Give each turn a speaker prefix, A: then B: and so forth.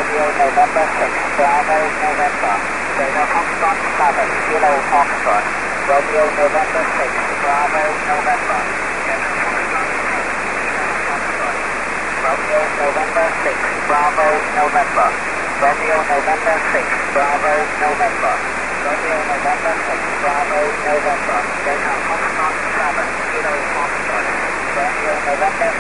A: Romeo November 6, Bravo November. Data Foxtrot 7, Kilo Foxtrot. Romeo November 6, Bravo November. Data Foxtrot 7, Kilo Foxtrot. Romeo November 6, Bravo November. Romeo November 6, Bravo November. Romeo November 6, Bravo November. Data Foxtrot 7, Kilo Foxtrot. Romeo November